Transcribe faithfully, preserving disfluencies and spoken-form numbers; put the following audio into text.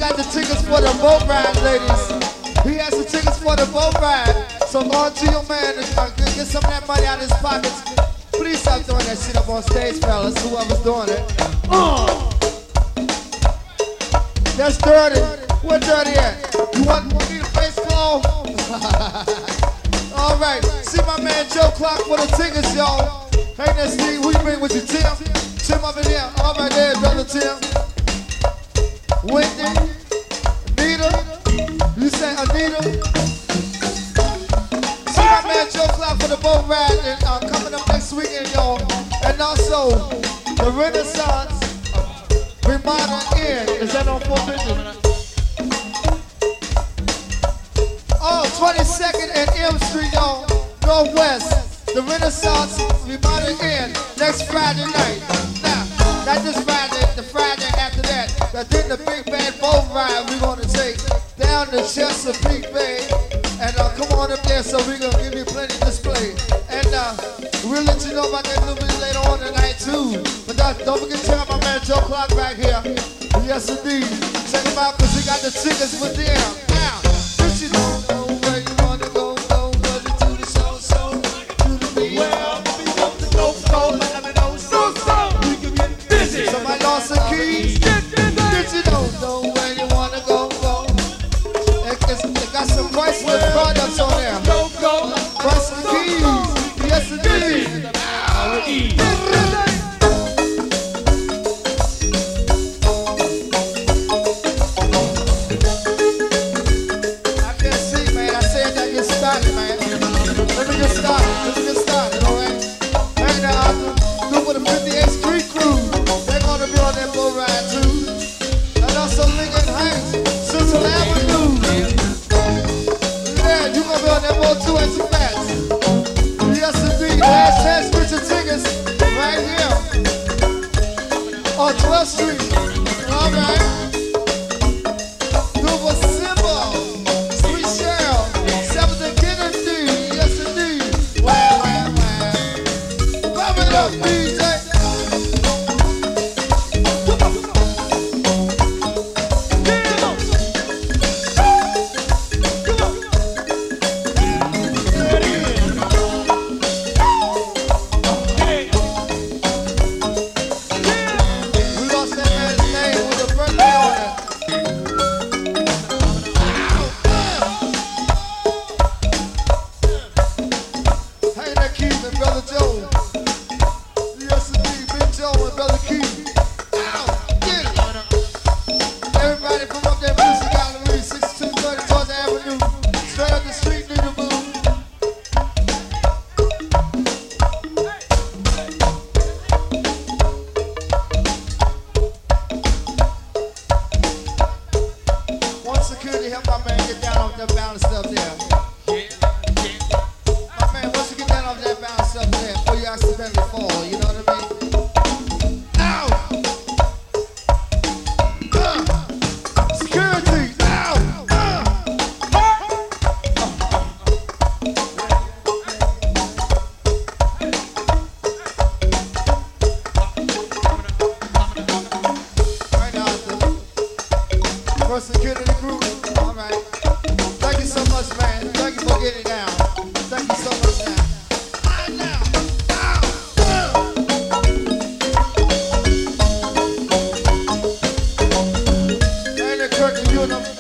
had the tickets for the boat ride, ladies. He has the tickets for the boat ride. So go on to your man and uh, get some of that money out of his pockets. Please stop doing that shit up on stage, fellas, whoever's doing it. Uh. That's dirty. Where dirty at? You want me to face clothes? All right. See my man Joe Clark for the tickets, y'all. Hey, that's Steve. Who you bring with you, Tim? Tim up in here. All right there, brother Tim. Wendy. Anita. You say Anita? See my man Joe Clark for the boat ride and, uh, coming up next weekend, y'all. And also the Renaissance Remodel Inn. Is that on four fifty? Oh, twenty-second and M Street, y'all. Northwest. The Renaissance Remodel Inn next Friday night. Now, not this Friday, the Friday after that. But then the big bad boat ride we're gonna take down to Chesapeake Bay. And uh, come on up there so we're gonna give you plenty of display. And uh, we'll let you know about that a little bit later on tonight too. But uh, don't forget to check out my man Joe Clark back here. Yes indeed. Check him out because he got the tickets with them. Now, since you don't know where you wanna go, go, go to the show, so to the beat. Well, we want to go, go, let me know, so, so we can get busy. Somebody lost some keys. Since you don't know where you wanna go, go. It, it's, it got some priceless products on there. Go, go, priceless keys. Yes indeed. On twelfth Street, all right. Duval Symbol, Sweet Cheryl, seventh and Kennedy, yes indeed. Wow, wow, wow. Pump it up, D J. Brother Joe. Yes indeed, Big Joe and Brother Keith. Ow, get it. Everybody from up there, Music Gallery, sixty-two thirty Georgia Avenue. Straight up the street, need to move. One security help my man get down off that balance up there. Before you accidentally fall, you know what I mean? Ow! Uh, security! Ow! Uh, right now, the first security group. All right. Thank you so much, man. Thank you for getting down. Thank you so much, man. You know.